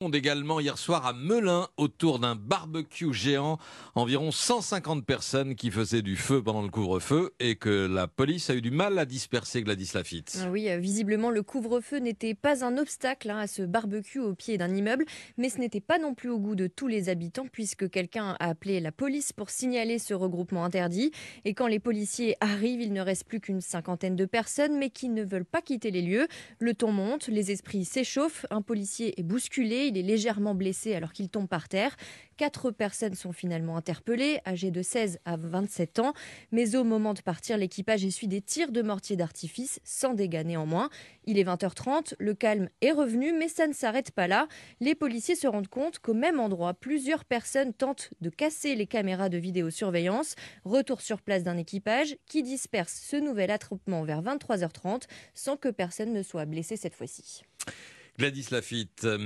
Également hier soir à Melun, autour d'un barbecue géant, environ 150 personnes qui faisaient du feu pendant le couvre-feu et que la police a eu du mal à disperser, Gladys Lafitte. Oui, visiblement, le couvre-feu n'était pas un obstacle à ce barbecue au pied d'un immeuble, mais ce n'était pas non plus au goût de tous les habitants puisque quelqu'un a appelé la police pour signaler ce regroupement interdit. Et quand les policiers arrivent, il ne reste plus qu'une cinquantaine de personnes, mais qui ne veulent pas quitter les lieux. Le ton monte, les esprits s'échauffent, un policier est bousculé, il est légèrement blessé alors qu'il tombe par terre. 4 personnes sont finalement interpellées, âgées de 16 à 27 ans. Mais au moment de partir, l'équipage essuie des tirs de mortier d'artifice, sans dégâts néanmoins. Il est 20h30, le calme est revenu, mais ça ne s'arrête pas là. Les policiers se rendent compte qu'au même endroit, plusieurs personnes tentent de casser les caméras de vidéosurveillance. Retour sur place d'un équipage qui disperse ce nouvel attroupement vers 23h30 sans que personne ne soit blessé cette fois-ci. Gladys Lafitte.